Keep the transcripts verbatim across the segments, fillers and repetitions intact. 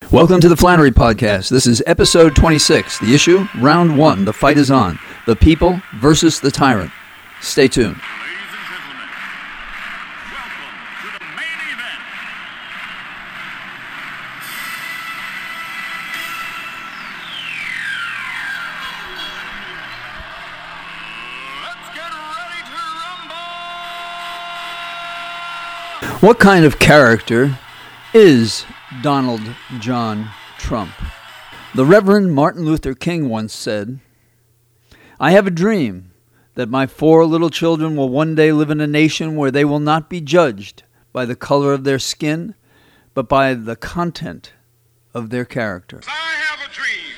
Welcome to the Flannery Podcast. This is episode twenty-six. The issue, round one. The fight is on. The people versus the tyrant. Stay tuned. Ladies and gentlemen, welcome to the main event. Let's get ready to rumble! What kind of character is Donald John Trump? The Reverend Martin Luther King once said, "I have a dream that my four little children will one day live in a nation where they will not be judged by the color of their skin, but by the content of their character." I have a dream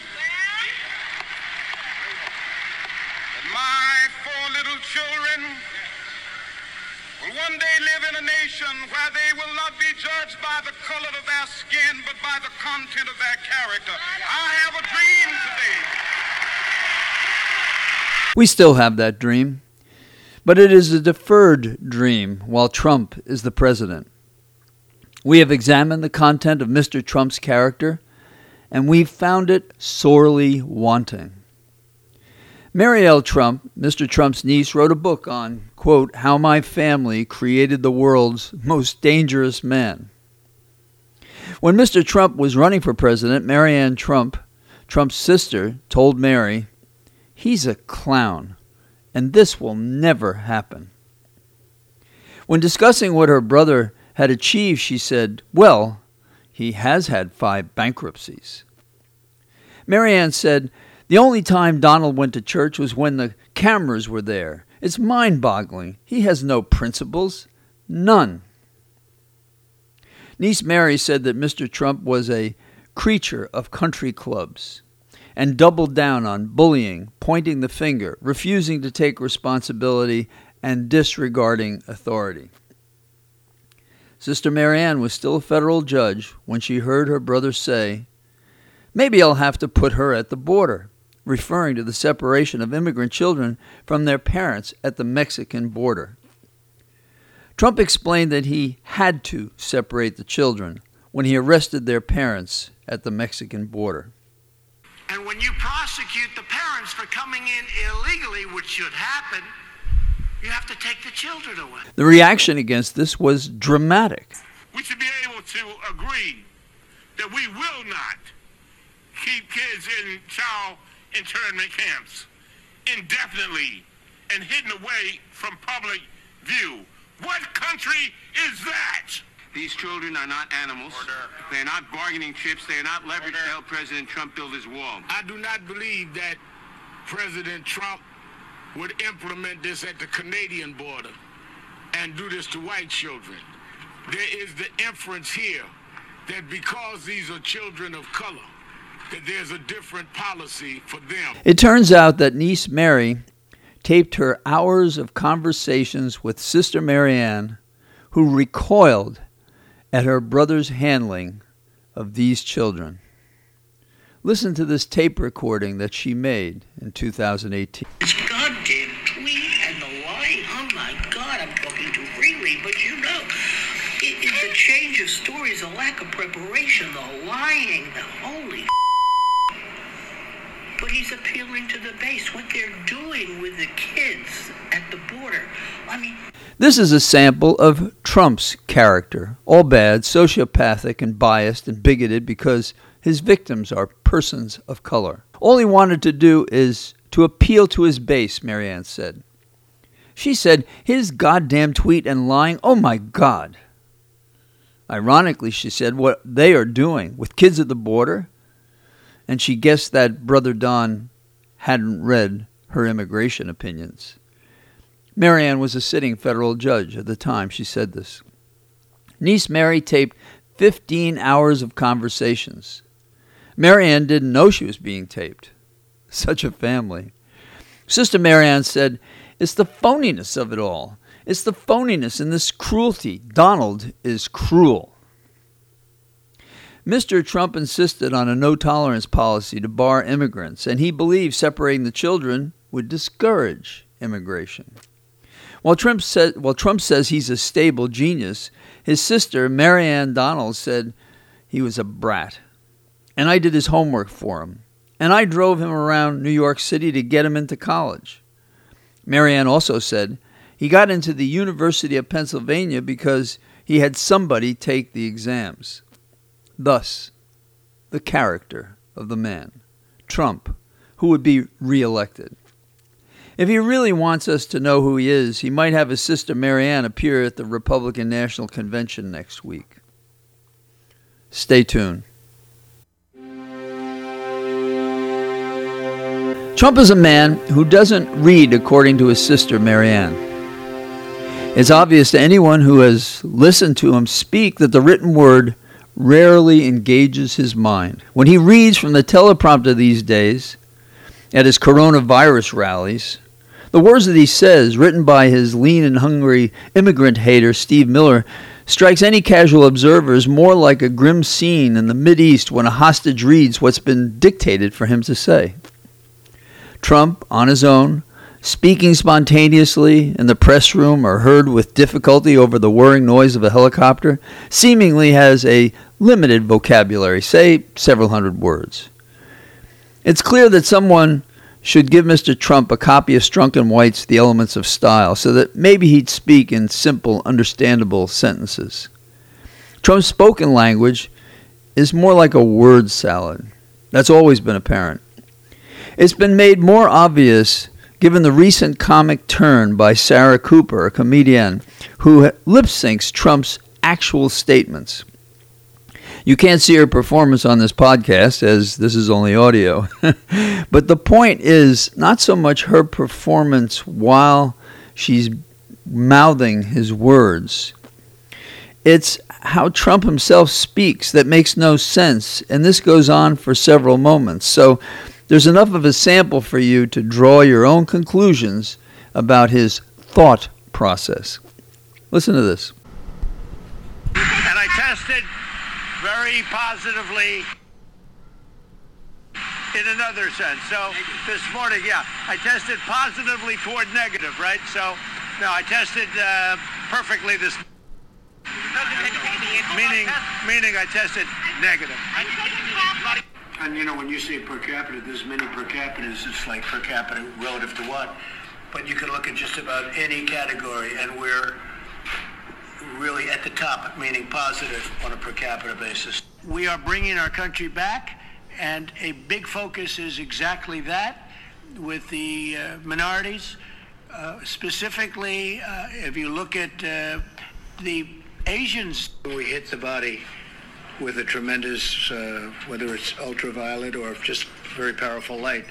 that my four little children will one day live in a nation where they will not be judged by the color of their skin, but by the content of their character. I have a dream today. We still have that dream, but it is a deferred dream while Trump is the president. We have examined the content of Mister Trump's character, and we've found it sorely wanting. Marielle Trump, Mister Trump's niece, wrote a book on, quote, "How My Family Created the World's Most Dangerous Man." When Mister Trump was running for president, Marianne Trump, Trump's sister, told Mary, "He's a clown, and this will never happen." When discussing what her brother had achieved, she said, "Well, he has had five bankruptcies." Marianne said, "The only time Donald went to church was when the cameras were there. It's mind-boggling. He has no principles. None." Niece Mary said that Mister Trump was a creature of country clubs and doubled down on bullying, pointing the finger, refusing to take responsibility, and disregarding authority. Sister Marianne was still a federal judge when she heard her brother say, "Maybe I'll have to put her at the border," referring to the separation of immigrant children from their parents at the Mexican border. Trump explained that he had to separate the children when he arrested their parents at the Mexican border. And when you prosecute the parents for coming in illegally, which should happen, you have to take the children away. The reaction against this was dramatic. We should be able to agree that we will not keep kids in child internment camps indefinitely and hidden away from public view. What country is that? These children are not animals. Order. They're not bargaining chips. They are not leverage to help President Trump build his wall. I do not believe that President Trump would implement this at the Canadian border and do this to white children. There is the inference here that because these are children of color, that there's a different policy for them. It turns out that niece Mary taped her hours of conversations with Sister Marianne, who recoiled at her brother's handling of these children. Listen to this tape recording that she made in two thousand eighteen. This goddamn tweet and the lying, oh my God, I'm talking too freely, but you know, it, it, the change of stories, the lack of preparation, the lying, the holy but he's appealing to the base, what they're doing with the kids at the border. I mean, this is a sample of Trump's character, all bad, sociopathic, and biased and bigoted because his victims are persons of color. All he wanted to do is to appeal to his base, Marianne said. She said, his goddamn tweet and lying, oh my God. Ironically, she said, what they are doing with kids at the border, and she guessed that Brother Don hadn't read her immigration opinions. Marianne was a sitting federal judge at the time she said this. Niece Mary taped fifteen hours of conversations. Marianne didn't know she was being taped. Such a family. Sister Marianne said, "It's the phoniness of it all. It's the phoniness and this cruelty. Donald is cruel." Mister Trump insisted on a no-tolerance policy to bar immigrants, and he believed separating the children would discourage immigration. While Trump, said, while Trump says he's a stable genius, his sister, Marianne Donald, said he was a brat. and I did his homework for him, and I drove him around New York City to get him into college. Marianne also said he got into the University of Pennsylvania because he had somebody take the exams. Thus, the character of the man, Trump, who would be reelected. If he really wants us to know who he is, he might have his sister Marianne appear at the Republican National Convention next week. Stay tuned. Trump is a man who doesn't read according to his sister Marianne. It's obvious to anyone who has listened to him speak that the written word rarely engages his mind. When he reads from the teleprompter these days, at his coronavirus rallies, the words that he says, written by his lean and hungry immigrant hater Steve Miller, strikes any casual observer as more like a grim scene in the Mideast when a hostage reads what's been dictated for him to say. Trump, on his own, speaking spontaneously in the press room or heard with difficulty over the whirring noise of a helicopter, seemingly has a limited vocabulary, say several hundred words. It's clear that someone should give Mister Trump a copy of Strunk and White's The Elements of Style so that maybe he'd speak in simple, understandable sentences. Trump's spoken language is more like a word salad. That's always been apparent. It's been made more obvious given the recent comic turn by Sarah Cooper, a comedian, who lip syncs Trump's actual statements. You can't see her performance on this podcast, as this is only audio. But the point is not so much her performance while she's mouthing his words. It's how Trump himself speaks that makes no sense, and this goes on for several moments. So there's enough of a sample for you to draw your own conclusions about his thought process. Listen to this. And I tested very positively in another sense. So this morning, yeah, I tested positively toward negative, right? So, no, I tested uh, perfectly this meaning, meaning I tested negative. And you know, when you say per capita, there's many per capitas. It's like per capita relative to what? But you can look at just about any category, and we're really at the top, meaning positive on a per capita basis. We are bringing our country back, and a big focus is exactly that with the uh, minorities. Uh, specifically, uh, if you look at uh, the Asians, we hit the body with a tremendous, uh, whether it's ultraviolet or just very powerful light.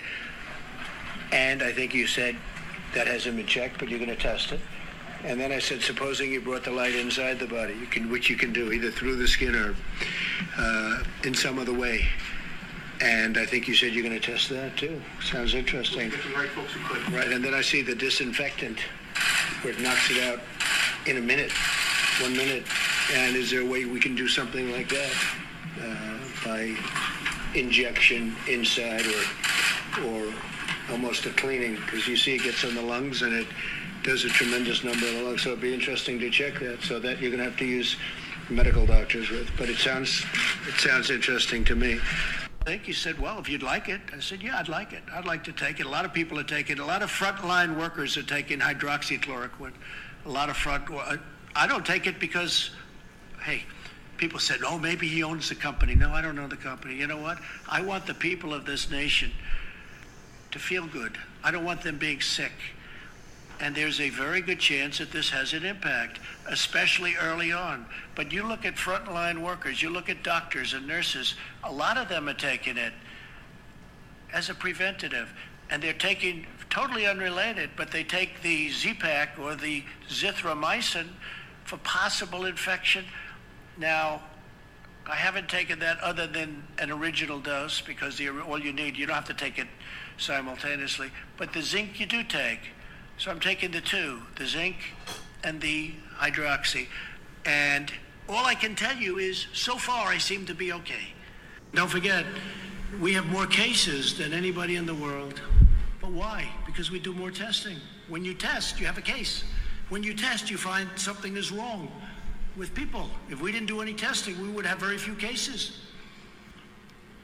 And I think you said that hasn't been checked, but you're going to test it. And then I said, supposing you brought the light inside the body, you can, which you can do either through the skin or uh, in some other way. And I think you said you're going to test that too. Sounds interesting. Right, folks, who could. Right, and then I see the disinfectant, where it knocks it out in a minute, one minute. And is there a way we can do something like that uh, by injection inside or or almost a cleaning? Because you see it gets on the lungs and it does a tremendous number of the lungs. So it'd be interesting to check that. So that you're going to have to use medical doctors with. But it sounds it sounds interesting to me. I think you said, well, if you'd like it. I said, yeah, I'd like it. I'd like to take it. A lot of people are taking it. A lot of frontline workers are taking hydroxychloroquine. A lot of front. I don't take it because, hey, people said, oh, maybe he owns the company. No, I don't own the company. You know what? I want the people of this nation to feel good. I don't want them being sick. And there's a very good chance that this has an impact, especially early on. But you look at frontline workers, you look at doctors and nurses, a lot of them are taking it as a preventative. And they're taking, totally unrelated, but they take the Z-Pak or the zithromycin for possible infection. Now, I haven't taken that other than an original dose because the, all you need, you don't have to take it simultaneously. But the zinc you do take. So I'm taking the two, the zinc and the hydroxy. And all I can tell you is, so far, I seem to be okay. Don't forget, we have more cases than anybody in the world. But why? Because we do more testing. When you test, you have a case. When you test, you find something is wrong with people. If we didn't do any testing, we would have very few cases.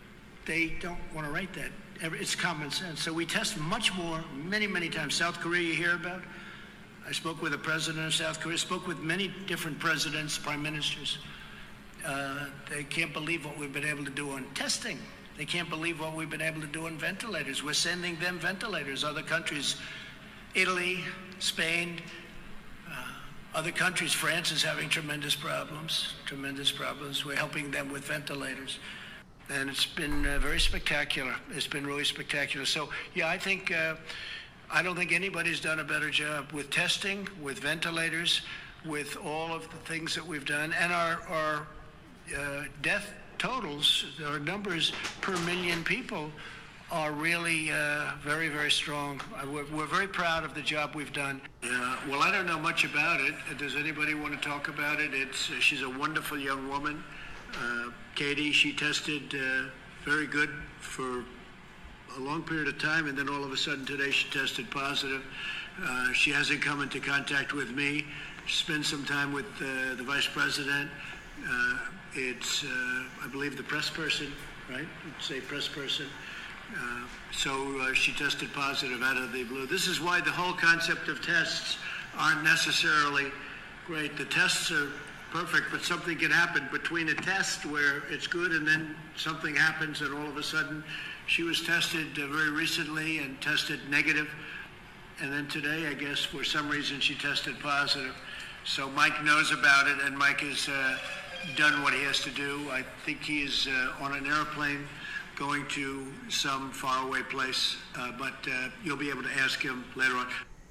they don't want to write that. It's common sense. So we test much more, many, many times. South Korea, you hear about? I spoke with the president of South Korea, spoke with many different presidents, prime ministers. Uh, they can't believe what we've been able to do on testing. They can't believe what we've been able to do on ventilators. We're sending them ventilators. Other countries, Italy, Spain, uh, other countries, France is having tremendous problems, tremendous problems. We're helping them with ventilators. And it's been uh, very spectacular. It's been really spectacular. So, yeah, I think, uh, I don't think anybody's done a better job with testing, with ventilators, with all of the things that we've done. And our, our uh, death totals, our numbers per million people are really uh, very, very strong. We're, we're very proud of the job we've done. Uh, well, I don't know much about it. Does anybody want to talk about it? It's uh, she's a wonderful young woman. Uh, Katie, she tested uh, very good for a long period of time, and then all of a sudden today she tested positive. Uh, she hasn't come into contact with me. She spent some time with uh, the vice president. Uh, it's, uh, I believe, the press person, right? It's a press person. Uh, so uh, she tested positive out of the blue. This is why the whole concept of tests aren't necessarily great. The tests are perfect, but something can happen between a test where it's good and then something happens and all of a sudden she was tested uh, very recently and tested negative, and then today, I guess, for some reason she tested positive. So Mike knows about it, and Mike has uh, done what he has to do. I think he is uh, on an airplane going to some faraway place, uh, but uh, you'll be able to ask him later on.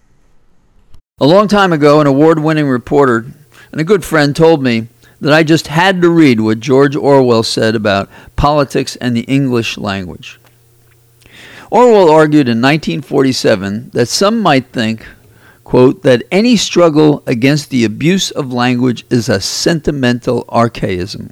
A long time ago, an award-winning reporter and a good friend told me that I just had to read what George Orwell said about politics and the English language. Orwell argued in nineteen forty-seven that some might think, quote, that any struggle against the abuse of language is a sentimental archaism.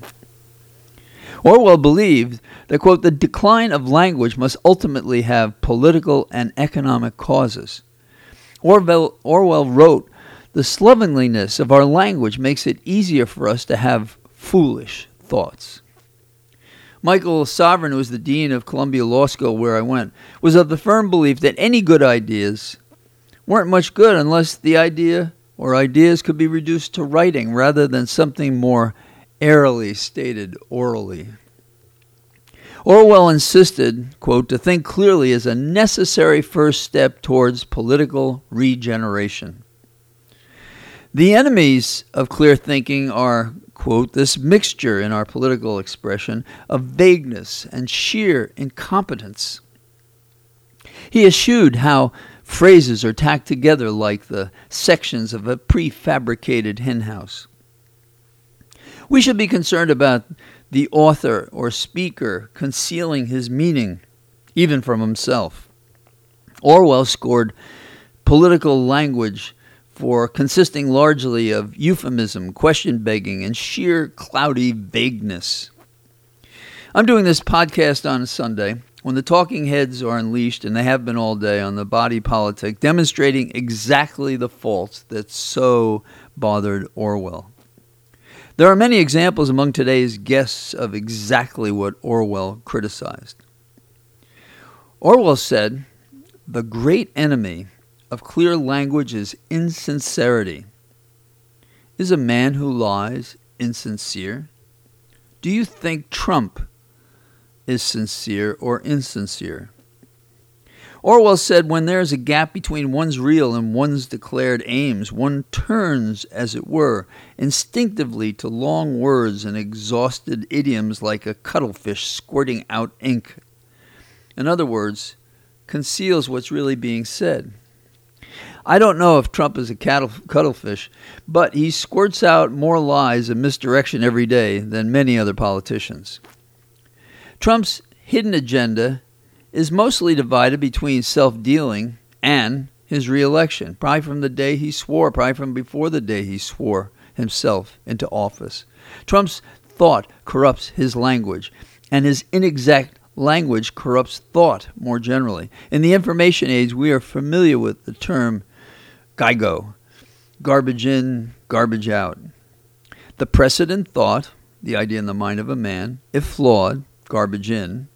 Orwell believed that, quote, the decline of language must ultimately have political and economic causes. Orwell, Orwell wrote, the slovenliness of our language makes it easier for us to have foolish thoughts. Michael Sovereign, who was the dean of Columbia Law School where I went, was of the firm belief that any good ideas weren't much good unless the idea or ideas could be reduced to writing rather than something more airily stated orally. Orwell insisted, quote, to think clearly is a necessary first step towards political regeneration. The enemies of clear thinking are, quote, this mixture in our political expression of vagueness and sheer incompetence. He eschewed how phrases are tacked together like the sections of a prefabricated henhouse. We should be concerned about the author or speaker concealing his meaning, even from himself. Orwell scored political language for consisting largely of euphemism, question-begging, and sheer cloudy vagueness. I'm doing this podcast on a Sunday when the talking heads are unleashed, and they have been all day, on the body politic, demonstrating exactly the faults that so bothered Orwell. There are many examples among today's guests of exactly what Orwell criticized. Orwell said, the great enemy of clear language is insincerity. Is a man who lies insincere? Do you think Trump is sincere or insincere? Orwell said, when there is a gap between one's real and one's declared aims, one turns, as it were, instinctively to long words and exhausted idioms like a cuttlefish squirting out ink. In other words, conceals what's really being said. I don't know if Trump is a cattle, cuttlefish, but he squirts out more lies and misdirection every day than many other politicians. Trump's hidden agenda is mostly divided between self-dealing and his re-election, probably from the day he swore, probably from before the day he swore himself into office. Trump's thought corrupts his language, and his inexact language corrupts thought more generally. In the information age, we are familiar with the term GIGO, garbage in, garbage out. The precedent thought, the idea in the mind of a man, if flawed, garbage in,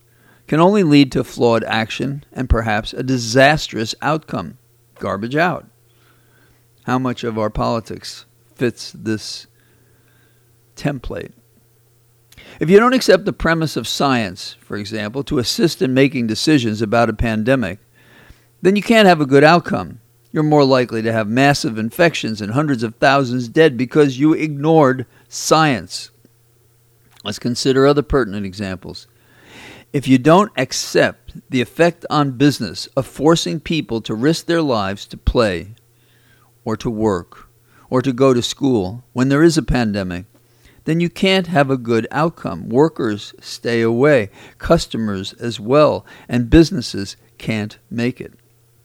can only lead to flawed action and perhaps a disastrous outcome. Garbage out. How much of our politics fits this template? If you don't accept the premise of science, for example, to assist in making decisions about a pandemic, then you can't have a good outcome. You're more likely to have massive infections and hundreds of thousands dead because you ignored science. Let's consider other pertinent examples. If you don't accept the effect on business of forcing people to risk their lives to play or to work or to go to school when there is a pandemic, then you can't have a good outcome. Workers stay away, customers as well, and businesses can't make it.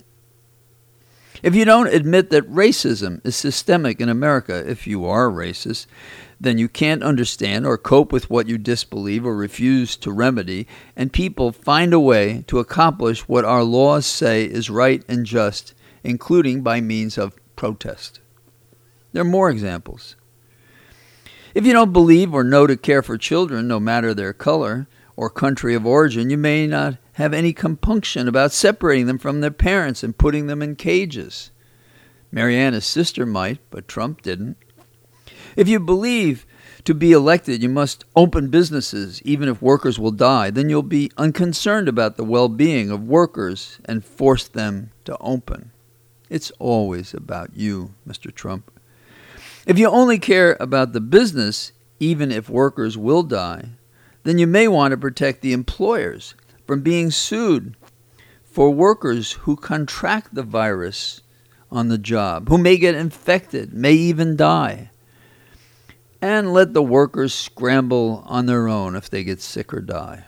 If you don't admit that racism is systemic in America, if you are racist, then you can't understand or cope with what you disbelieve or refuse to remedy, and people find a way to accomplish what our laws say is right and just, including by means of protest. There are more examples. If you don't believe or know to care for children, no matter their color or country of origin, you may not have any compunction about separating them from their parents and putting them in cages. Mariana's sister might, but Trump didn't. If you believe to be elected you must open businesses even if workers will die, then you'll be unconcerned about the well-being of workers and force them to open. It's always about you, Mister Trump. If you only care about the business, even if workers will die, then you may want to protect the employers from being sued for workers who contract the virus on the job, who may get infected, may even die, and let the workers scramble on their own if they get sick or die.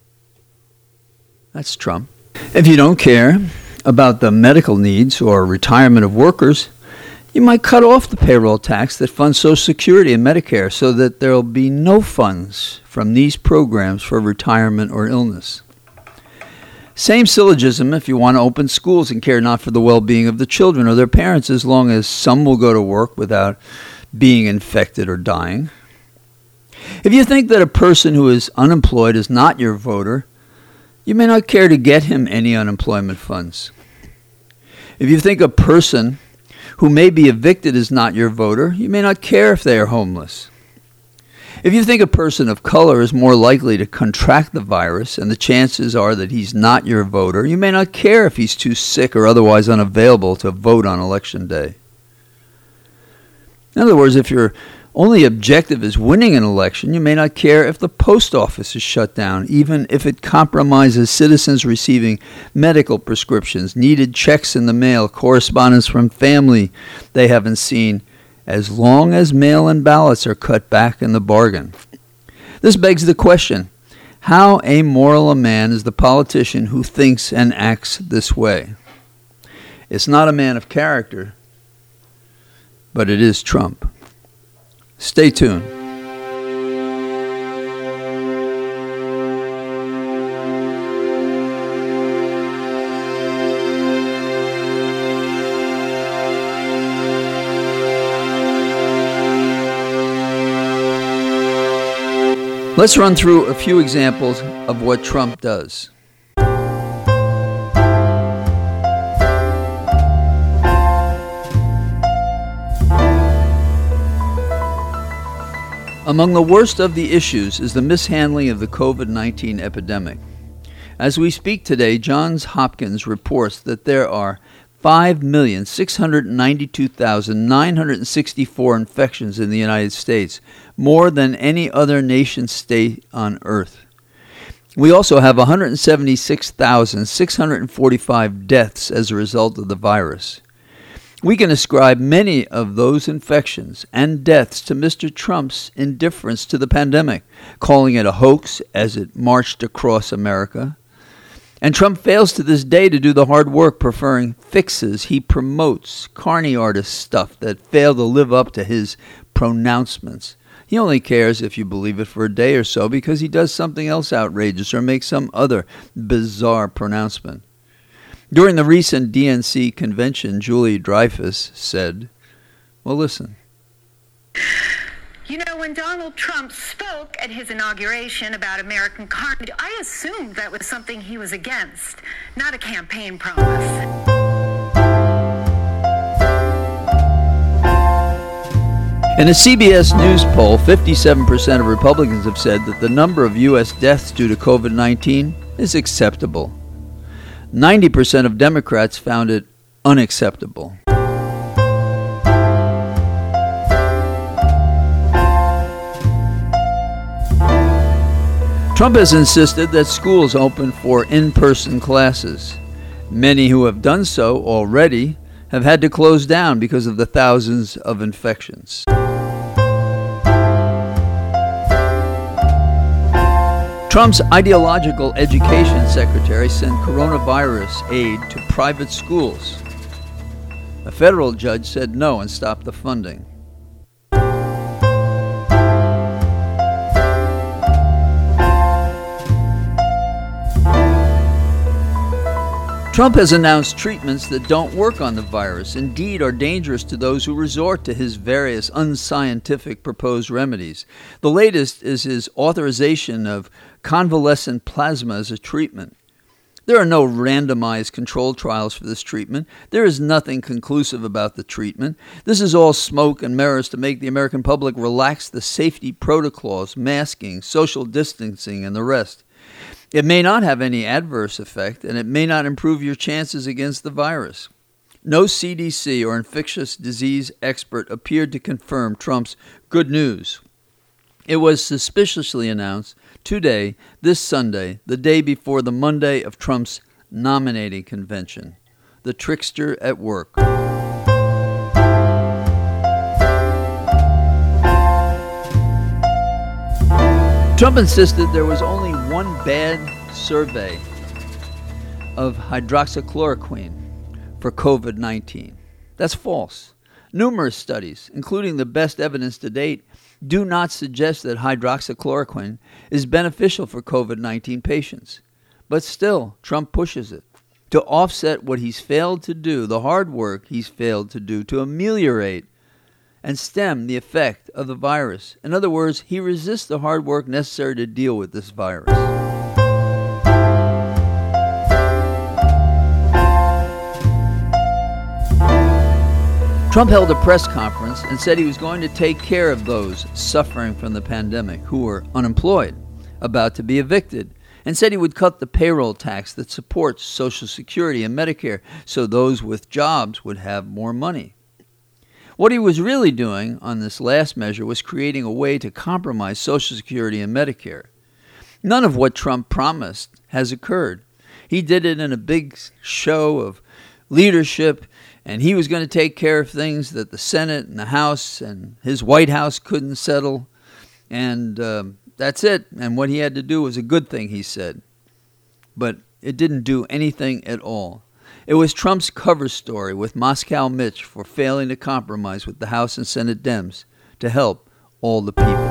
That's Trump. If you don't care about the medical needs or retirement of workers, you might cut off the payroll tax that funds Social Security and Medicare so that there will be no funds from these programs for retirement or illness. Same syllogism if you want to open schools and care not for the well-being of the children or their parents, as long as some will go to work without being infected or dying. If you think that a person who is unemployed is not your voter, you may not care to get him any unemployment funds. If you think a person who may be evicted is not your voter, you may not care if they are homeless. If you think a person of color is more likely to contract the virus and the chances are that he's not your voter, you may not care if he's too sick or otherwise unavailable to vote on election day. In other words, if your only objective is winning an election, you may not care if the post office is shut down, even if it compromises citizens receiving medical prescriptions, needed checks in the mail, correspondence from family they haven't seen, as long as mail-in ballots are cut back in the bargain. This begs the question, how amoral a man is the politician who thinks and acts this way? It's not a man of character, but it is Trump. Stay tuned. Let's run through a few examples of what Trump does. Among the worst of the issues is the mishandling of the covid nineteen epidemic. As we speak today, Johns Hopkins reports that there are five million six hundred ninety-two thousand nine hundred sixty-four infections in the United States, more than any other nation state on earth. We also have one hundred seventy-six thousand six hundred forty-five deaths as a result of the virus. We can ascribe many of those infections and deaths to Mister Trump's indifference to the pandemic, calling it a hoax as it marched across America. And Trump fails to this day to do the hard work, preferring fixes he promotes, carny artist stuff that fail to live up to his pronouncements. He only cares if you believe it for a day or so because he does something else outrageous or makes some other bizarre pronouncement. During the recent D N C convention, Julie Dreyfus said, well, listen. You know, when Donald Trump spoke at his inauguration about American carnage, I assumed that was something he was against, not a campaign promise. In a C B S News poll, fifty-seven percent of Republicans have said that the number of U S deaths due to COVID nineteen is acceptable. ninety percent of Democrats found it unacceptable. Trump has insisted that schools open for in-person classes. Many who have done so already have had to close down because of the thousands of infections. Trump's ideological education secretary sent coronavirus aid to private schools. A federal judge said no and stopped the funding. Trump has announced treatments that don't work on the virus, indeed are dangerous to those who resort to his various unscientific proposed remedies. The latest is his authorization of convalescent plasma as a treatment. There are no randomized controlled trials for this treatment. There is nothing conclusive about the treatment. This is all smoke and mirrors to make the American public relax the safety protocols, masking, social distancing, and the rest. It may not have any adverse effect, and it may not improve your chances against the virus. No C D C or infectious disease expert appeared to confirm Trump's good news. It was suspiciously announced today, this Sunday, the day before the Monday of Trump's nominating convention. The trickster at work. Trump insisted there was only one bad survey of hydroxychloroquine for COVID nineteen. That's false. Numerous studies, including the best evidence to date, do not suggest that hydroxychloroquine is beneficial for COVID nineteen patients. But still, Trump pushes it to offset what he's failed to do, the hard work he's failed to do to ameliorate and stem the effect of the virus. In other words, he resists the hard work necessary to deal with this virus. Trump held a press conference and said he was going to take care of those suffering from the pandemic who were unemployed, about to be evicted, and said he would cut the payroll tax that supports Social Security and Medicare so those with jobs would have more money. What he was really doing on this last measure was creating a way to compromise Social Security and Medicare. None of what Trump promised has occurred. He did it in a big show of leadership, and he was going to take care of things that the Senate and the House and his White House couldn't settle. And uh, that's it. And what he had to do was a good thing, he said. But it didn't do anything at all. It was Trump's cover story with Moscow Mitch for failing to compromise with the House and Senate Dems to help all the people.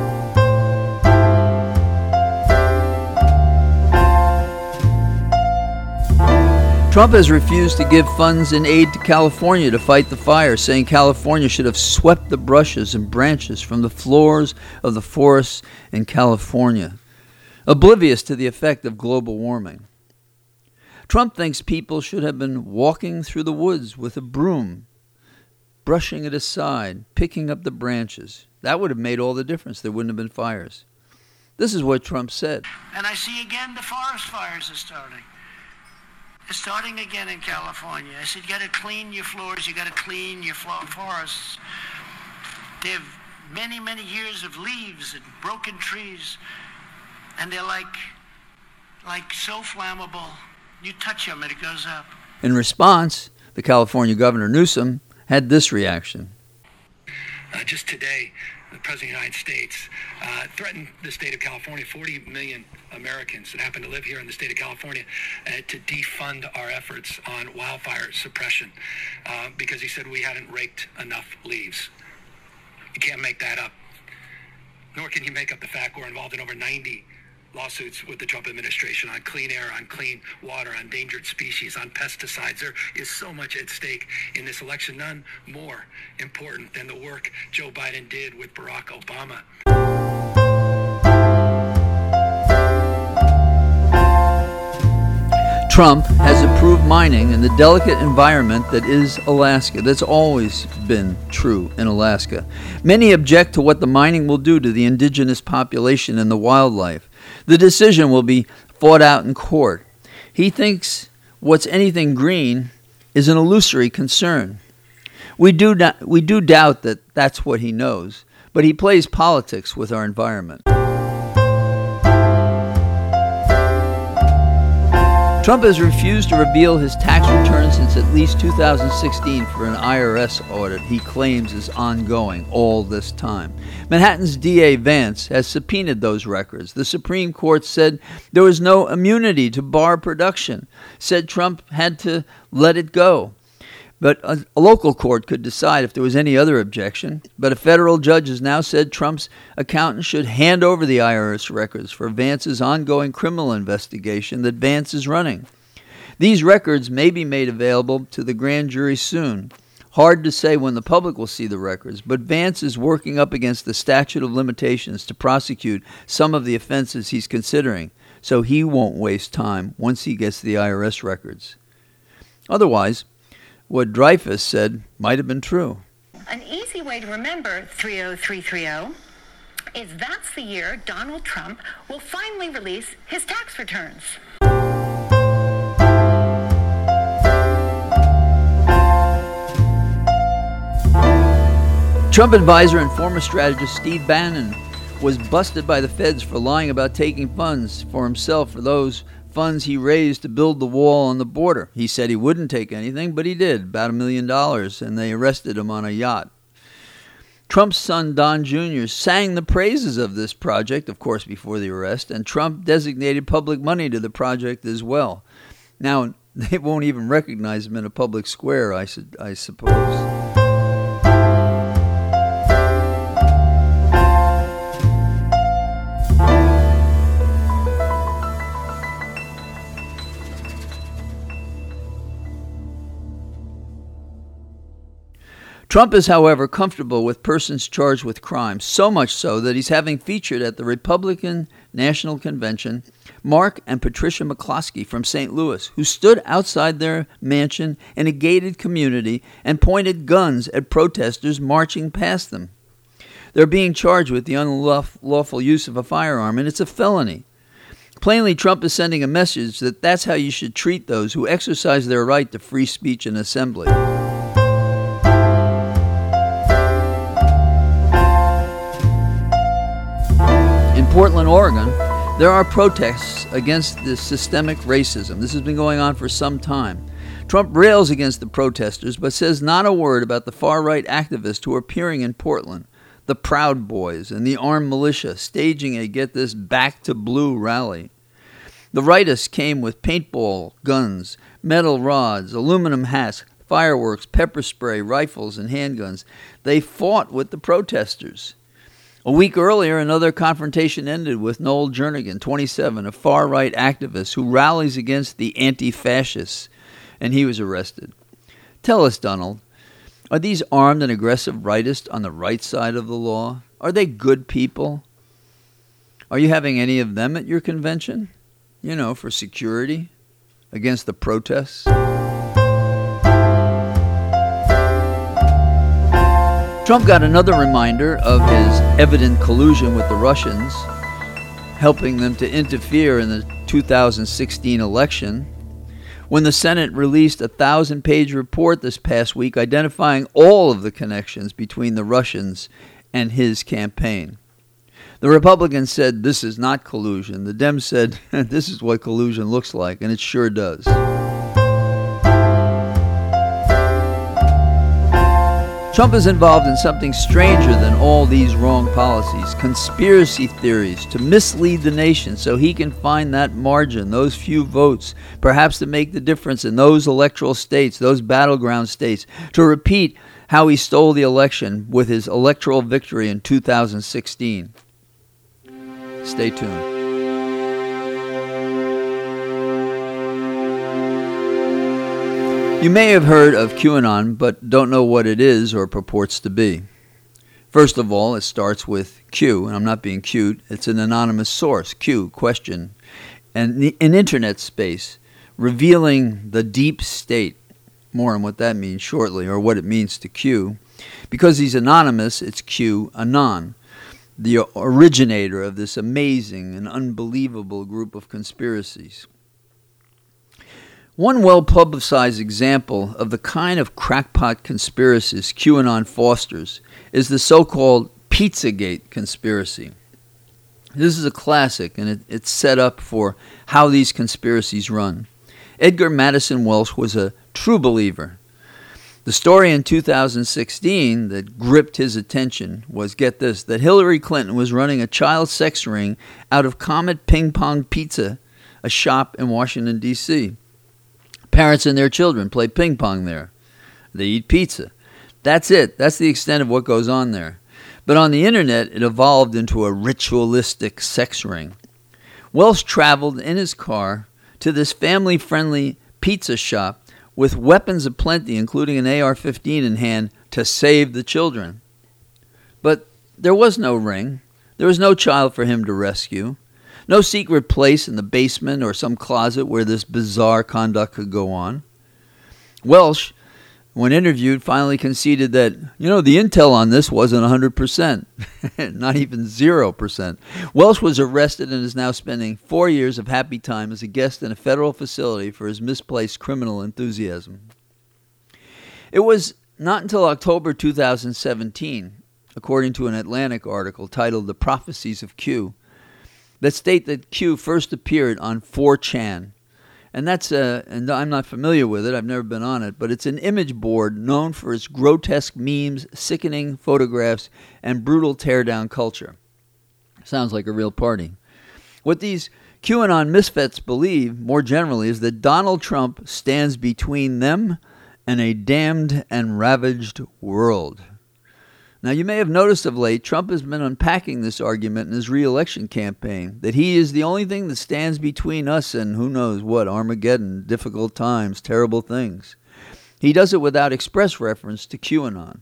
Trump has refused to give funds and aid to California to fight the fire, saying California should have swept the brushes and branches from the floors of the forests in California, oblivious to the effect of global warming. Trump thinks people should have been walking through the woods with a broom, brushing it aside, picking up the branches. That would have made all the difference. There wouldn't have been fires. This is what Trump said. And I see again the forest fires are starting. They're starting again in California. I said, you got to clean your floors, you got to clean your forests. They have many, many years of leaves and broken trees, and they're like, like so flammable. You touch them and it goes up. In response, the California Governor Newsom had this reaction. Uh, just today, the President of the United States uh, threatened the state of California, forty million Americans that happen to live here in the state of California, uh, to defund our efforts on wildfire suppression uh, because he said we hadn't raked enough leaves. You can't make that up. Nor can you make up the fact we're involved in over ninety lawsuits with the Trump administration on clean air, on clean water, on endangered species, on pesticides. There is so much at stake in this election, none more important than the work Joe Biden did with Barack Obama. Trump has approved mining in the delicate environment that is Alaska. That's always been true in Alaska. Many object to what the mining will do to the indigenous population and the wildlife. The decision will be fought out in court. He thinks what's anything green is an illusory concern. We do not, we do doubt that that's what he knows, but he plays politics with our environment. Trump has refused to reveal his tax returns since at least two thousand sixteen for an I R S audit he claims is ongoing all this time. Manhattan's D A Vance has subpoenaed those records. The Supreme Court said there was no immunity to bar production, said Trump had to let it go. But a, a local court could decide if there was any other objection. But a federal judge has now said Trump's accountant should hand over the I R S records for Vance's ongoing criminal investigation that Vance is running. These records may be made available to the grand jury soon. Hard to say when the public will see the records, but Vance is working up against the statute of limitations to prosecute some of the offenses he's considering, so he won't waste time once he gets the I R S records. Otherwise, what Dreyfus said might have been true. An easy way to remember three oh three three oh is that's the year Donald Trump will finally release his tax returns. Trump advisor and former strategist Steve Bannon was busted by the feds for lying about taking funds for himself for those funds he raised to build the wall on the border. He said he wouldn't take anything, but he did, about a million dollars, and they arrested him on a yacht. Trump's son, Don Junior, sang the praises of this project, of course, before the arrest, and Trump designated public money to the project as well. Now, they won't even recognize him in a public square, I, su- I suppose. Trump is, however, comfortable with persons charged with crimes, so much so that he's having featured at the Republican National Convention Mark and Patricia McCloskey from Saint Louis, who stood outside their mansion in a gated community and pointed guns at protesters marching past them. They're being charged with the unlawful use of a firearm, and it's a felony. Plainly, Trump is sending a message that that's how you should treat those who exercise their right to free speech and assembly. In Portland, Oregon, there are protests against this systemic racism. This has been going on for some time. Trump rails against the protesters, but says not a word about the far-right activists who are appearing in Portland, the Proud Boys and the armed militia staging a Get This Back to Blue rally. The rightists came with paintball guns, metal rods, aluminum hats, fireworks, pepper spray, rifles, and handguns. They fought with the protesters. A week earlier, another confrontation ended with Noel Jernigan, twenty-seven, a far-right activist who rallies against the anti-fascists, and he was arrested. Tell us, Donald, are these armed and aggressive rightists on the right side of the law? Are they good people? Are you having any of them at your convention? You know, for security against the protests? Trump got another reminder of his evident collusion with the Russians, helping them to interfere in the two thousand sixteen election, when the Senate released a thousand-page report this past week identifying all of the connections between the Russians and his campaign. The Republicans said this is not collusion. The Dems said this is what collusion looks like, and it sure does. Trump is involved in something stranger than all these wrong policies, conspiracy theories to mislead the nation so he can find that margin, those few votes, perhaps to make the difference in those electoral states, those battleground states, to repeat how he stole the election with his electoral victory in two thousand sixteen. Stay tuned. You may have heard of QAnon, but don't know what it is or purports to be. First of all, it starts with Q, and I'm not being cute. It's an anonymous source, Q, question, and an internet space revealing the deep state. More on what that means shortly, or what it means to Q. Because he's anonymous, it's QAnon, the originator of this amazing and unbelievable group of conspiracies. One well-publicized example of the kind of crackpot conspiracies QAnon fosters is the so-called Pizzagate conspiracy. This is a classic, and it, it's set up for how these conspiracies run. Edgar Madison Welch was a true believer. The story in two thousand sixteen that gripped his attention was, get this, that Hillary Clinton was running a child sex ring out of Comet Ping Pong Pizza, a shop in Washington, D C Parents and their children play ping pong there. They eat pizza. That's it. That's the extent of what goes on there. But on the internet, it evolved into a ritualistic sex ring. Welch traveled in his car to this family-friendly pizza shop with weapons aplenty, including an A R fifteen in hand, to save the children. But there was no ring. There was no child for him to rescue. No secret place in the basement or some closet where this bizarre conduct could go on. Welch, when interviewed, finally conceded that, you know, the intel on this wasn't one hundred percent, not even zero percent. Welch was arrested and is now spending four years of happy time as a guest in a federal facility for his misplaced criminal enthusiasm. It was not until October two thousand seventeen, according to an Atlantic article titled The Prophecies of Q, that state that Q first appeared on four chan. And that's, uh, and I'm not familiar with it, I've never been on it, but it's an image board known for its grotesque memes, sickening photographs, and brutal teardown culture. Sounds like a real party. What these QAnon misfits believe, more generally, is that Donald Trump stands between them and a damned and ravaged world. Now, you may have noticed of late, Trump has been unpacking this argument in his re-election campaign, that he is the only thing that stands between us and who knows what, Armageddon, difficult times, terrible things. He does it without express reference to QAnon.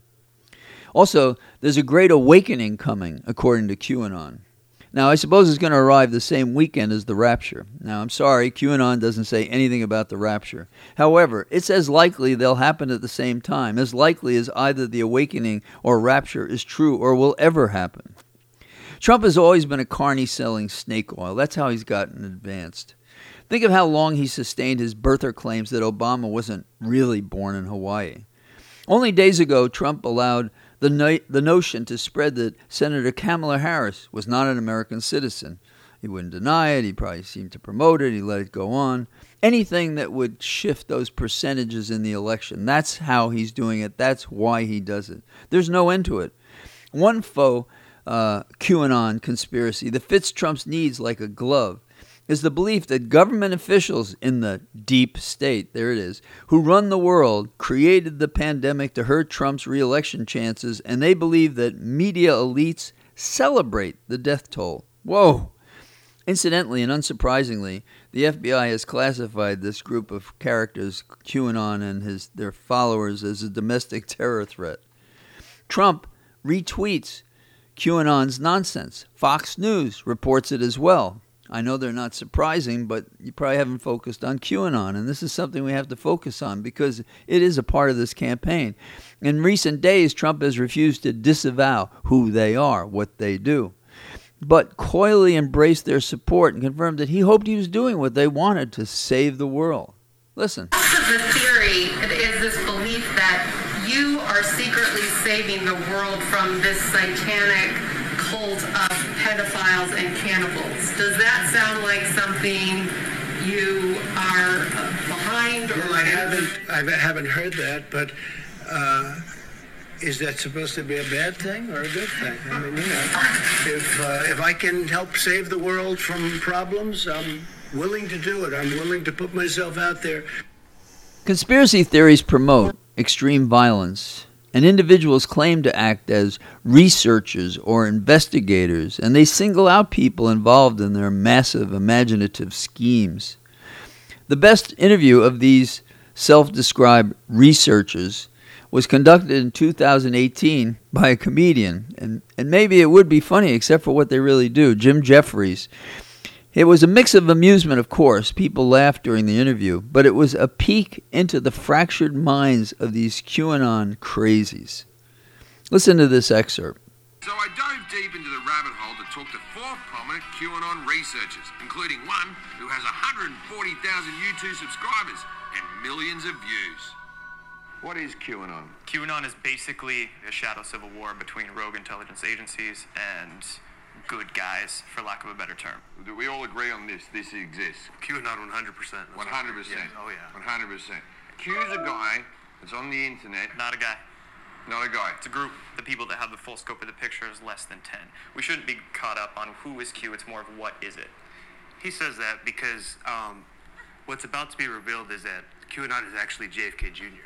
Also, there's a great awakening coming, according to QAnon. Now, I suppose it's going to arrive the same weekend as the rapture. Now, I'm sorry, QAnon doesn't say anything about the rapture. However, it's as likely they'll happen at the same time, as likely as either the awakening or rapture is true or will ever happen. Trump has always been a carny selling snake oil. That's how he's gotten advanced. Think of how long he sustained his birther claims that Obama wasn't really born in Hawaii. Only days ago, Trump allowed The, no- the notion to spread that Senator Kamala Harris was not an American citizen. He wouldn't deny it. He probably seemed to promote it. He let it go on. Anything that would shift those percentages in the election. That's how he's doing it. That's why he does it. There's no end to it. One faux uh, QAnon conspiracy that fits Trump's needs like a glove is the belief that government officials in the deep state, there it is, who run the world, created the pandemic to hurt Trump's re-election chances, and they believe that media elites celebrate the death toll. Whoa! Incidentally and unsurprisingly, the F B I has classified this group of characters, QAnon and his their followers, as a domestic terror threat. Trump retweets QAnon's nonsense. Fox News reports it as well. I know they're not surprising, but you probably haven't focused on QAnon, and this is something we have to focus on because it is a part of this campaign. In recent days, Trump has refused to disavow who they are, what they do, but coyly embraced their support and confirmed that he hoped he was doing what they wanted to save the world. Listen. The theory is this belief that you are secretly saving the world from this satanic cult of pedophiles and cannibals. Does that sound like something you are behind? Or well, I haven't, I haven't heard that, but uh, is that supposed to be a bad thing or a good thing? I mean, you know, if uh, if I can help save the world from problems, I'm willing to do it. I'm willing to put myself out there. Conspiracy theories promote extreme violence, and individuals claim to act as researchers or investigators, and they single out people involved in their massive imaginative schemes. The best interview of these self-described researchers, was conducted in two thousand eighteen by a comedian. And, and maybe it would be funny, except for what they really do, Jim Jeffries. It was a mix of amusement, of course. People laughed during the interview, but it was a peek into the fractured minds of these QAnon crazies. Listen to this excerpt. So I dove deep into the rabbit hole to talk to four prominent QAnon researchers, including one who has one hundred forty thousand YouTube subscribers and millions of views. What is QAnon? QAnon is basically a shadow civil war between rogue intelligence agencies and good guys, for lack of a better term. Do we all agree on this? This exists. QAnon one hundred percent. one hundred percent. Yeah. Oh, yeah. one hundred percent. Q's a guy that's on the internet. Not a guy. Not a guy. It's a group. The people that have the full scope of the picture is less than ten. We shouldn't be caught up on who is Q. It's more of what is it. He says that because um, what's about to be revealed is that QAnon is actually J F K Junior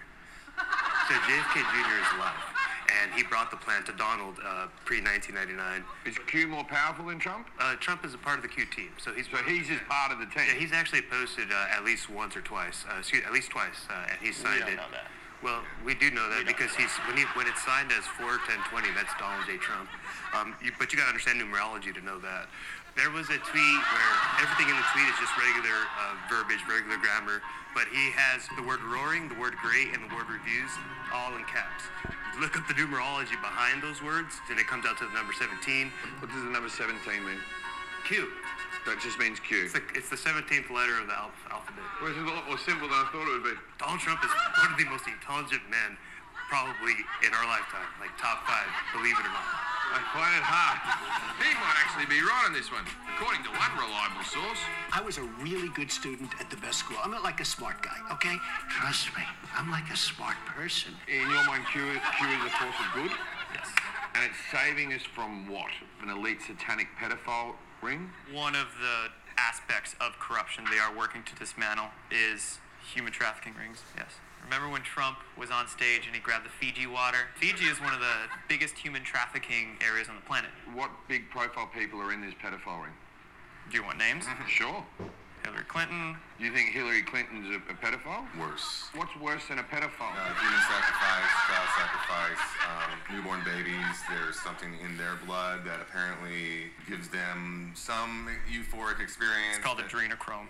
So J F K Junior is alive, and he brought the plan to Donald uh, pre nineteen ninety-nine. Is Q more powerful than Trump? Uh, Trump is a part of the Q team, so he's so he's just part of the team. Yeah, he's actually posted uh, at least once or twice, uh, excuse, at least twice, uh, and he's signed we don't it. Know that. Well, we do know that because he's when he when it's signed as four ten twenty, that's Donald J. Trump. Um, you, but you got to understand numerology to know that. There was a tweet where everything in the tweet is just regular uh, verbiage, regular grammar, but he has the word roaring, the word great, and the word reviews all in caps. You look up the numerology behind those words, and it comes out to the number seventeen. What does the number seventeen mean? Q. That just means Q. It's the, it's the seventeenth letter of the al- alphabet. Well, it's a lot more simple than I thought it would be. Donald Trump is one of the most intelligent men probably in our lifetime, like top five, believe it or not. I find it hard. He might actually be right on this one, according to one reliable source. I was a really good student at the best school. I'm not like a smart guy, okay? Trust me, I'm like a smart person. In your mind, Q, Q is a force of good? Yes. And it's saving us from what? An elite satanic pedophile ring? One of the aspects of corruption they are working to dismantle is human trafficking rings, yes. Remember when Trump was on stage and he grabbed the Fiji water? Fiji is one of the biggest human trafficking areas on the planet. What big profile people are in this pedophile ring? Do you want names? Sure. Hillary Clinton. You think Hillary Clinton's a, a pedophile? Worse. What's worse than a pedophile? Uh, human sacrifice, child sacrifice, um, newborn babies. There's something in their blood that apparently gives them some euphoric experience. It's called adrenochrome.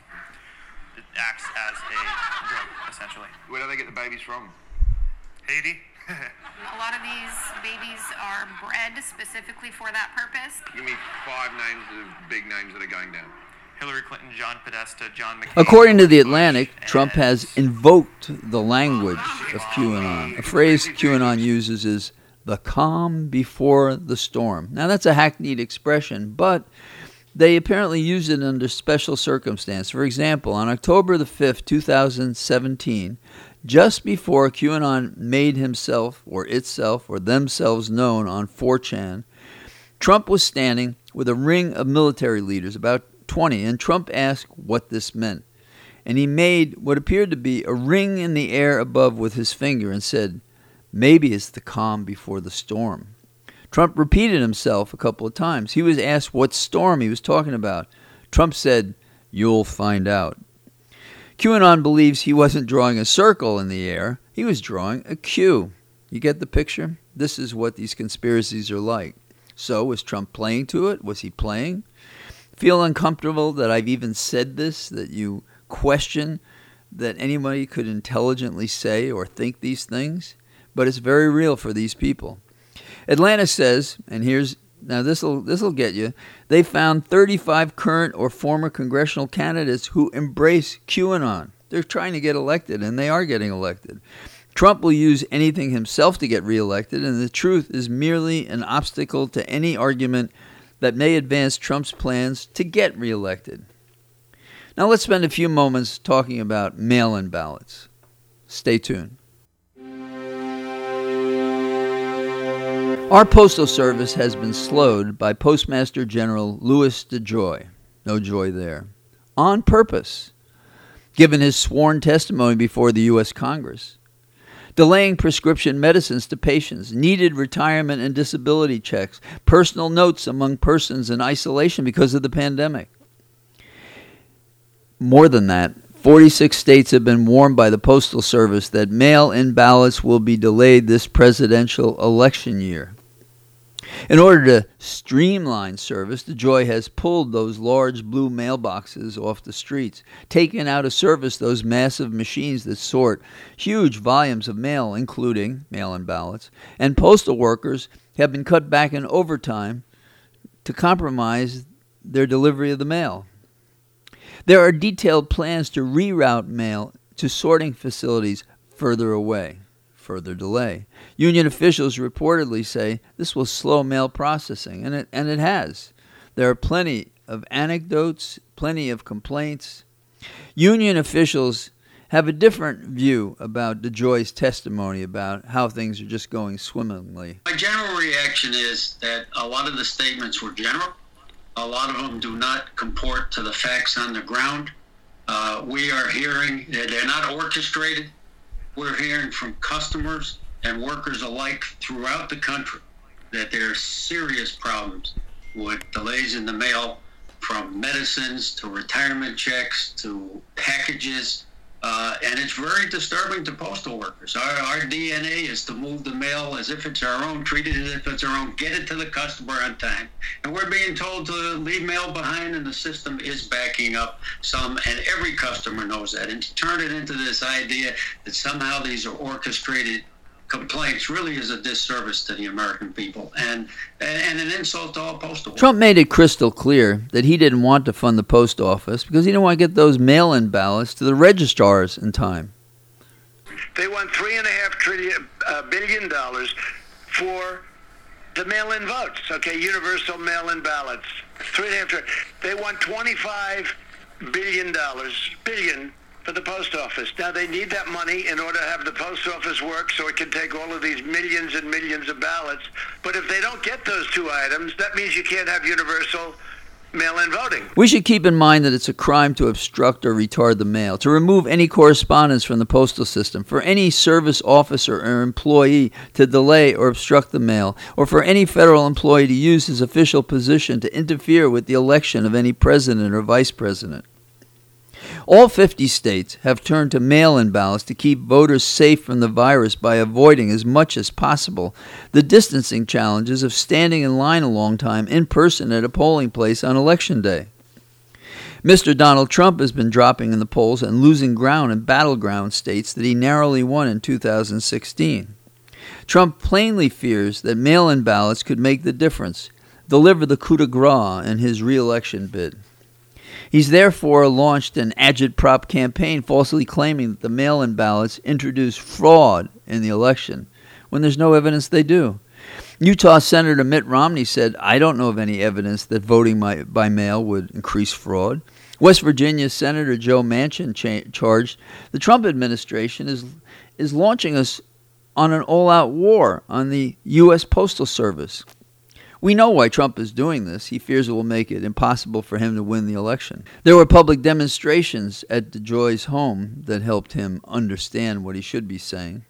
It acts as a drug, essentially. Where do they get the babies from? Haiti? A lot of these babies are bred specifically for that purpose. Give me five names of big names that are going down. Hillary Clinton, John Podesta, John McCain. According to The Atlantic, Trump has invoked the language of QAnon. A phrase QAnon uses is the calm before the storm. Now, that's a hackneyed expression, but they apparently use it under special circumstance. For example, on October the fifth, two thousand seventeen, just before QAnon made himself or itself or themselves known on four chan, Trump was standing with a ring of military leaders, about twenty, and Trump asked what this meant. And he made what appeared to be a ring in the air above with his finger and said, "Maybe it's the calm before the storm." Trump repeated himself a couple of times. He was asked what storm he was talking about. Trump said, "You'll find out." QAnon believes he wasn't drawing a circle in the air. He was drawing a Q. You get the picture? This is what these conspiracies are like. So, was Trump playing to it? Was he playing? Feel uncomfortable that I've even said this, that you question that anybody could intelligently say or think these things? But it's very real for these people. Atlanta says, and here's, now this'll this'll get you, they found thirty-five current or former congressional candidates who embrace QAnon. They're trying to get elected, and they are getting elected. Trump will use anything himself to get reelected, and the truth is merely an obstacle to any argument that may advance Trump's plans to get reelected. Now let's spend a few moments talking about mail-in ballots. Stay tuned. Our postal service has been slowed by Postmaster General Louis DeJoy, no joy there, on purpose, given his sworn testimony before the U S Congress, delaying prescription medicines to patients, needed retirement and disability checks, personal notes among persons in isolation because of the pandemic. More than that, forty-six states have been warned by the Postal Service that mail-in ballots will be delayed this presidential election year. In order to streamline service, DeJoy has pulled those large blue mailboxes off the streets, taken out of service those massive machines that sort huge volumes of mail, including mail-in ballots, and postal workers have been cut back in overtime to compromise their delivery of the mail. There are detailed plans to reroute mail to sorting facilities further away. Further delay. Union officials reportedly say this will slow mail processing, and it, and it has. There are plenty of anecdotes, plenty of complaints. Union officials have a different view about DeJoy's testimony about how things are just going swimmingly. My general reaction is that a lot of the statements were general. A lot of them do not comport to the facts on the ground. Uh, we are hearing that they're not orchestrated. We're hearing from customers and workers alike throughout the country that there are serious problems with delays in the mail, from medicines to retirement checks to packages. Uh, and it's very disturbing to postal workers. Our, our D N A is to move the mail as if it's our own, treat it as if it's our own, get it to the customer on time. And we're being told to leave mail behind, and the system is backing up some, and every customer knows that. And to turn it into this idea that somehow these are orchestrated complaints really is a disservice to the American people and, and an insult to all postal workers. Trump made it crystal clear that he didn't want to fund the post office because he didn't want to get those mail-in ballots to the registrars in time. They want three and a half trillion uh, billion dollars for the mail-in votes. Okay, universal mail-in ballots. Three and a half trillion. They want twenty-five billion dollars billion. For the post office. Now, they need that money in order to have the post office work so it can take all of these millions and millions of ballots. But if they don't get those two items, that means you can't have universal mail-in voting. We should keep in mind that it's a crime to obstruct or retard the mail, to remove any correspondence from the postal system, for any service officer or employee to delay or obstruct the mail, or for any federal employee to use his official position to interfere with the election of any president or vice president. All fifty states have turned to mail-in ballots to keep voters safe from the virus by avoiding as much as possible the distancing challenges of standing in line a long time in person at a polling place on Election Day. Mister Donald Trump has been dropping in the polls and losing ground in battleground states that he narrowly won in two thousand sixteen. Trump plainly fears that mail-in ballots could make the difference, deliver the coup de grace in his re-election bid. He's therefore launched an agitprop campaign falsely claiming that the mail-in ballots introduce fraud in the election, when there's no evidence they do. Utah Senator Mitt Romney said, I don't know of any evidence that voting by, by mail would increase fraud. West Virginia Senator Joe Manchin cha- charged the Trump administration is, is launching us on an all-out war on the U S Postal Service. We know why Trump is doing this. He fears it will make it impossible for him to win the election. There were public demonstrations at DeJoy's home that helped him understand what he should be saying.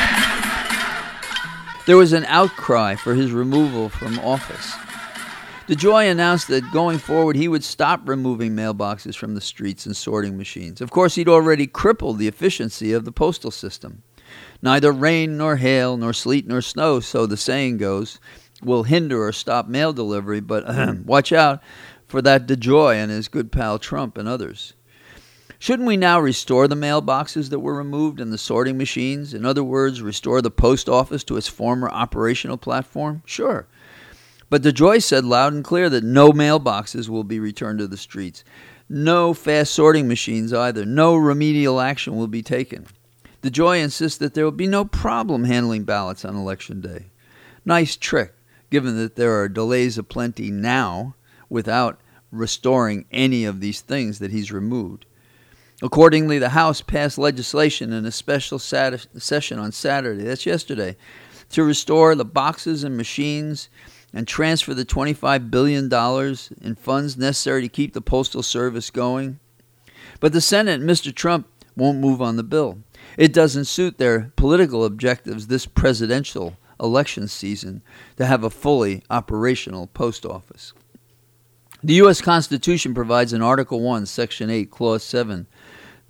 There was an outcry for his removal from office. DeJoy announced that going forward he would stop removing mailboxes from the streets and sorting machines. Of course, he'd already crippled the efficiency of the postal system. Neither rain nor hail nor sleet nor snow, so the saying goes, will hinder or stop mail delivery, but watch out for that DeJoy and his good pal Trump and others. Shouldn't we now restore the mailboxes that were removed and the sorting machines? In other words, restore the post office to its former operational platform? Sure. But DeJoy said loud and clear that no mailboxes will be returned to the streets. No fast sorting machines either. No remedial action will be taken. DeJoy insists that there will be no problem handling ballots on Election Day. Nice trick, given that there are delays aplenty now without restoring any of these things that he's removed. Accordingly, the House passed legislation in a special sat- session on Saturday, that's yesterday, to restore the boxes and machines and transfer the twenty-five billion dollars in funds necessary to keep the Postal Service going. But the Senate and Mister Trump won't move on the bill. It doesn't suit their political objectives this presidential election season to have a fully operational post office. The U S Constitution provides in Article one, Section eight, Clause seven,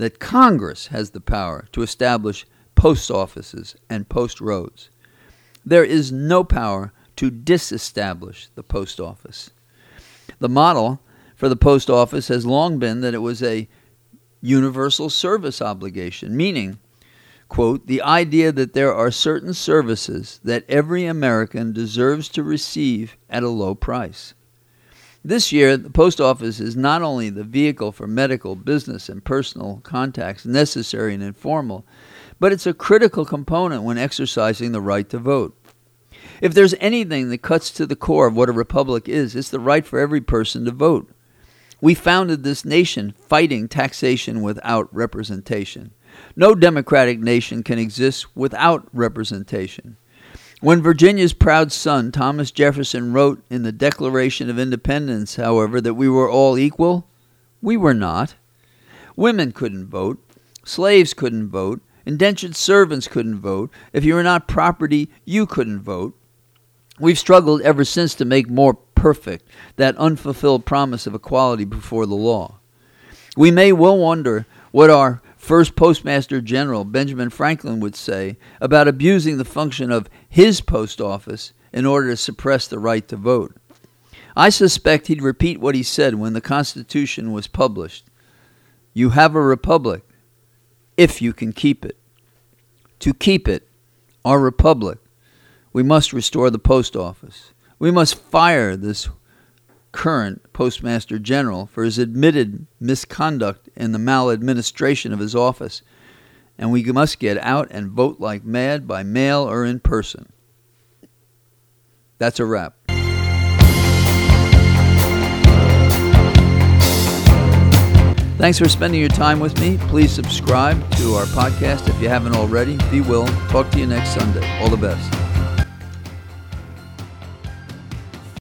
that Congress has the power to establish post offices and post roads. There is no power to disestablish the post office. The model for the post office has long been that it was a universal service obligation, meaning, quote, the idea that there are certain services that every American deserves to receive at a low price. This year, the post office is not only the vehicle for medical, business, and personal contacts necessary and informal, but it's a critical component when exercising the right to vote. If there's anything that cuts to the core of what a republic is, it's the right for every person to vote. We founded this nation fighting taxation without representation. No democratic nation can exist without representation. When Virginia's proud son, Thomas Jefferson, wrote in the Declaration of Independence, however, that we were all equal, we were not. Women couldn't vote. Slaves couldn't vote. Indentured servants couldn't vote. If you were not property, you couldn't vote. We've struggled ever since to make more perfect that unfulfilled promise of equality before the law. We may well wonder what our first Postmaster General, Benjamin Franklin, would say about abusing the function of his post office in order to suppress the right to vote. I suspect he'd repeat what he said when the Constitution was published. You have a republic if you can keep it. To keep it, our republic, we must restore the post office. We must fire this current Postmaster General for his admitted misconduct in the maladministration of his office, and we must get out and vote like mad by mail or in person. That's a wrap. Thanks for spending your time with me. Please subscribe to our podcast if you haven't already. Be well. Talk to you next Sunday. All the best.